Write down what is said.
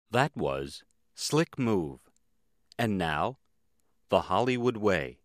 That was Slick Move. And now, The Hollywood Way.